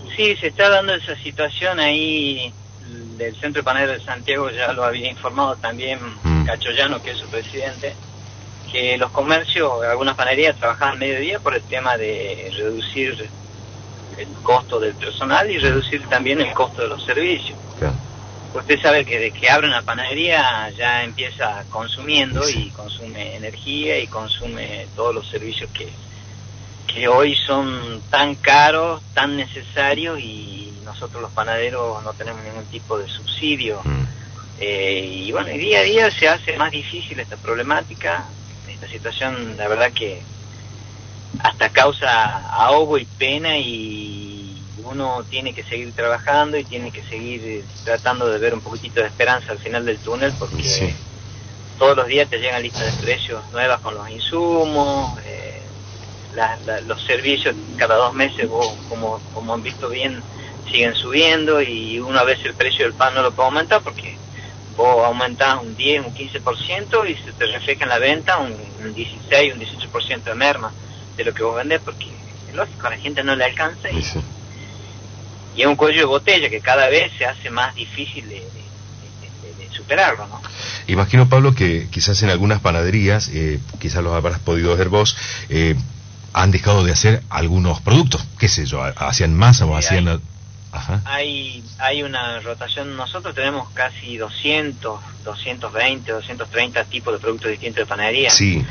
Sí, se está dando esa situación ahí del Centro Panadero de Santiago, ya lo había informado también Cachoyano, que es su presidente, que los comercios, algunas panaderías trabajaban mediodía por el tema de reducir el costo del personal y reducir también el costo de los servicios. Claro. Usted sabe que de que abre una panadería ya empieza consumiendo y consume energía y consume todos los servicios que hoy son tan caros, tan necesarios, y nosotros los panaderos no tenemos ningún tipo de subsidio. Y bueno, y día a día se hace más difícil esta problemática, esta situación, la verdad que hasta causa ahogo y pena, y uno tiene que seguir trabajando y tiene que seguir tratando de ver un poquitito de esperanza al final del túnel, porque todos los días te llegan listas de precios nuevas con los insumos, los servicios cada 2 meses, vos, como han visto bien, siguen subiendo, y uno a veces el precio del pan no lo puede aumentar porque vos aumentás un 10, un 15% y se te refleja en la venta un 16, un 18% de merma de lo que vos vendés, porque es lógico, a la gente no le alcanza, y es un cuello de botella que cada vez se hace más difícil de superarlo, ¿no? Imagino, Pablo, que quizás en algunas panaderías, quizás los habrás podido ver vos, han dejado de hacer algunos productos, qué sé yo, hacían masa o hacían... Hay una rotación. Nosotros tenemos casi 200, 220, 230 tipos de productos distintos de panadería. Sí.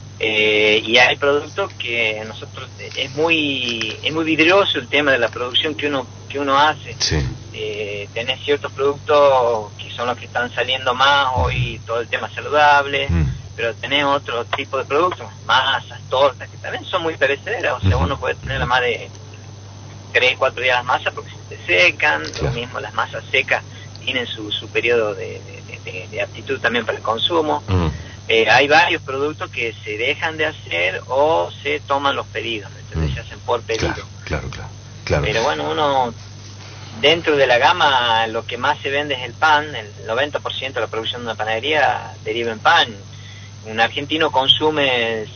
Y hay productos que nosotros es muy vidrioso el tema de la producción que uno hace. Sí. Tenés ciertos productos que son los que están saliendo más hoy, todo el tema saludable, pero tenés otro tipo de productos, masas, tortas, que también son muy perecederas. O sea, uno puede tener más de 3, 4 días las masas porque se te secan. Lo mismo, las masas secas tienen su periodo de aptitud también para el consumo. Hay varios productos que se dejan de hacer o se toman los pedidos, entonces se hacen por pedido. Claro. Pero bueno, uno, dentro de la gama, lo que más se vende es el pan. El 90% de la producción de una panadería deriva en pan. Un argentino consume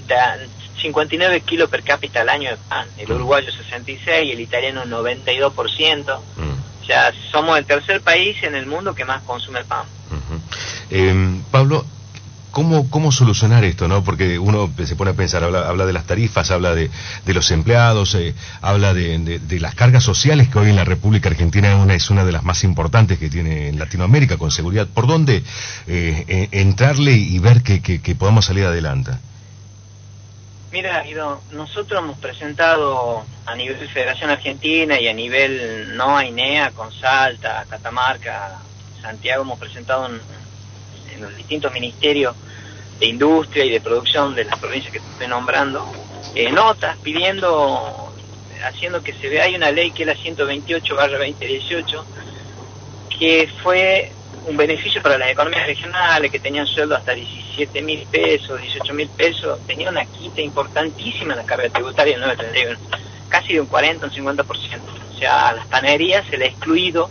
59 kilos per cápita al año de pan, el uruguayo 66 y el italiano 92%. O sea, somos el tercer país en el mundo que más consume el pan. Pablo, ¿cómo solucionar esto, no? Porque uno se pone a pensar, habla de las tarifas, habla de los empleados, habla de las cargas sociales, que hoy en la República Argentina es una de las más importantes que tiene en Latinoamérica, con seguridad. ¿Por dónde entrarle y ver que podamos salir adelante? Mira, Guido, nosotros hemos presentado a nivel Federación Argentina y a nivel NOA-INEA con Salta, Catamarca, Santiago, hemos presentado en los distintos ministerios de industria y de producción de las provincias que te estoy nombrando, notas pidiendo, haciendo que se vea. Hay una ley que es la 128/2018, que fue un beneficio para las economías regionales que tenían sueldo hasta 17.000 pesos, 18.000 pesos, tenía una quita importantísima en la carga tributaria del 931, casi de un 40, un 50%. O sea, a las panaderías se le ha excluido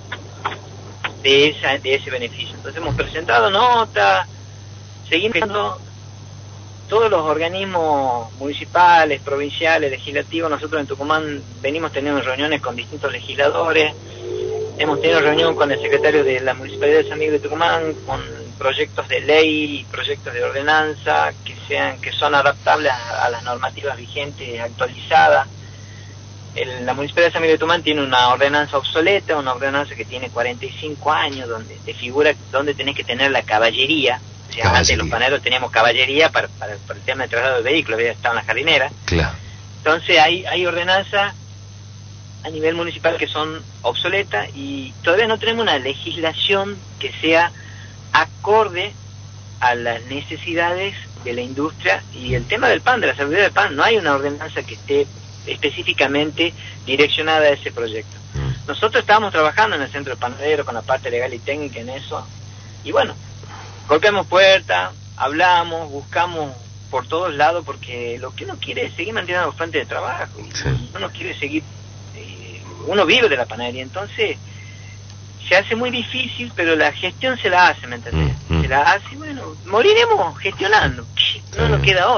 de ese beneficio. Entonces hemos presentado notas, seguimos viendo todos los organismos municipales, provinciales, legislativos. Nosotros en Tucumán venimos teniendo reuniones con distintos legisladores. Hemos tenido reunión con el secretario de la Municipalidad de San Miguel de Tucumán, con proyectos de ley y proyectos de ordenanza que son adaptables a las normativas vigentes, actualizadas. La Municipalidad de San Miguel de Tucumán tiene una ordenanza obsoleta, una ordenanza que tiene 45 años, donde te figura dónde tenés que tener la caballería. O sea, antes los panaderos teníamos caballería para el tema de traslado de vehículos, había estado en la jardinera. Claro. Entonces hay ordenanzas a nivel municipal que son obsoletas y todavía no tenemos una legislación que sea acorde a las necesidades de la industria y el tema del pan, de la seguridad del pan. No hay una ordenanza que esté específicamente direccionada a ese proyecto. Nosotros estábamos trabajando en el Centro de Panadero con la parte legal y técnica en eso, y bueno, golpeamos puertas, hablamos, buscamos por todos lados, porque lo que uno quiere es seguir manteniendo los fuentes de trabajo, y uno quiere seguir, uno vive de la panadería. Entonces se hace muy difícil, pero la gestión se la hace, ¿me entendés? Se la hace y bueno, moriremos gestionando, no nos queda otra.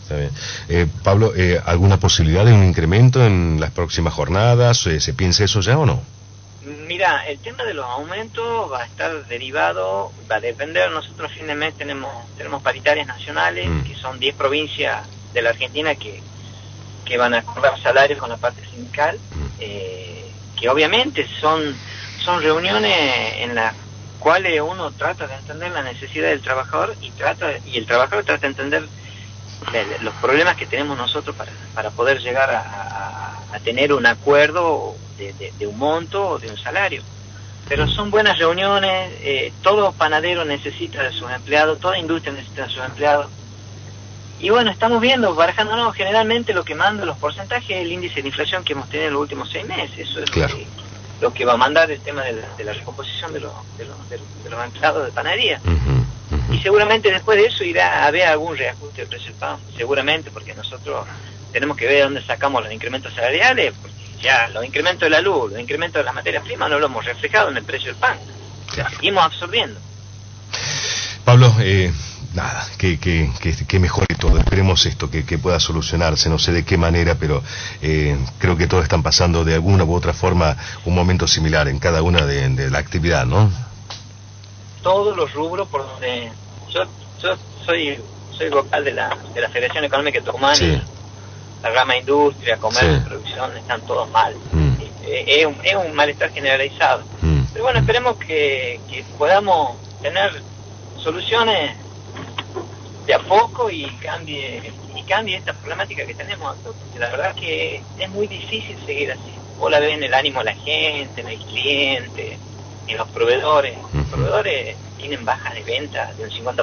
Está bien. Pablo, ¿alguna posibilidad de un incremento en las próximas jornadas? ¿Se piensa eso ya o no? Mira, el tema de los aumentos va a estar derivado, va a depender. Nosotros a fin de mes tenemos paritarias nacionales, que son 10 provincias de la Argentina que van a acordar salarios con la parte sindical, que obviamente son reuniones en las cuales uno trata de entender la necesidad del trabajador y el trabajador trata de entender los problemas que tenemos nosotros para poder llegar a tener un acuerdo de un monto o de un salario. Pero son buenas reuniones, todo panadero necesita de sus empleados, toda industria necesita de sus empleados. Y bueno, estamos viendo, barajándonos, generalmente lo que manda los porcentajes es el índice de inflación que hemos tenido en los últimos 6 meses. Eso es claro. Lo que va a mandar el tema de la recomposición de los empleados de panadería. Y seguramente después de eso irá a haber algún reajuste del precio del pan, seguramente, porque nosotros tenemos que ver dónde sacamos los incrementos salariales, porque ya los incrementos de la luz, los incrementos de las materias primas no lo hemos reflejado en el precio del pan. Claro. Seguimos absorbiendo. Pablo, nada, que mejore todo. Esperemos esto, que pueda solucionarse, no sé de qué manera, pero creo que todos están pasando de alguna u otra forma un momento similar en cada una de la actividad, ¿no? Todos los rubros por donde yo soy vocal de la Federación Económica de Tucumán, sí. Y la rama industria, comercio, sí. Producción, están todos mal. Es un malestar generalizado. Pero bueno, esperemos que podamos tener soluciones de a poco y cambie esta problemática que tenemos, porque la verdad que es muy difícil seguir así. Vos la ves en el ánimo de la gente, en el cliente, en los proveedores. Los proveedores tienen bajas de venta de un 50%.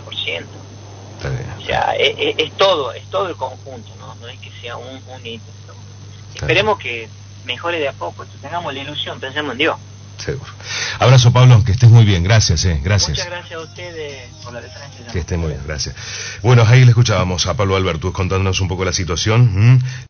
O sea, es todo el conjunto, no es que sea un hito. Esperemos que mejore de a poco, tengamos la ilusión, pensemos en Dios. Seguro. Abrazo, Pablo, que estés muy bien, gracias, gracias. Muchas gracias a ustedes por la referencia. Que estés muy bien, gracias. Bueno, ahí le escuchábamos a Pablo Albertus contándonos un poco la situación.